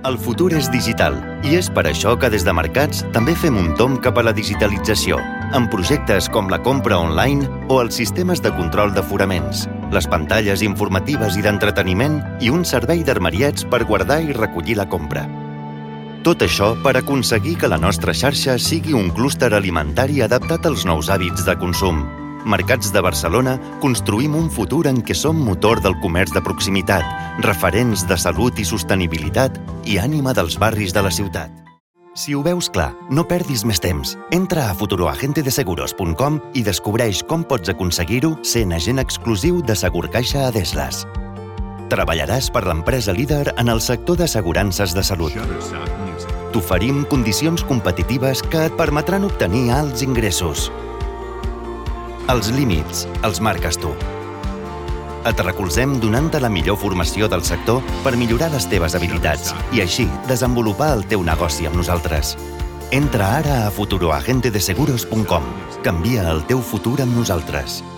El futur és digital i és per això que des de Mercats també fem un tomb cap a la digitalització, amb projectes com la compra online o els sistemes de control d'aforaments, les pantalles informatives i d'entreteniment i un servei d'armariets per guardar i recollir la compra. Tot això per aconseguir que la nostra xarxa sigui un clúster alimentari adaptat als nous hàbits de consum. Mercats de Barcelona construïm un futur en què som motor del comerç de proximitat, referents de salut i sostenibilitat i ànima dels barris de la ciutat. Si ho veus clar, no perdis més temps. Entra a futuroagentedeseguros.com i descobreix com pots aconseguir-ho sent agent exclusiu de Segurcaixa Adeslas. Treballaràs per l'empresa líder en el sector d'assegurances de salut. T'oferim condicions competitives que et permetran obtenir alts ingressos. Els límits els marques tu. Et recolzem donant-te la millor formació del sector per millorar les teves habilitats i així desenvolupar el teu negoci amb nosaltres. Entra ara a futuroagentedeseguros.com. Canvia el teu futur amb nosaltres.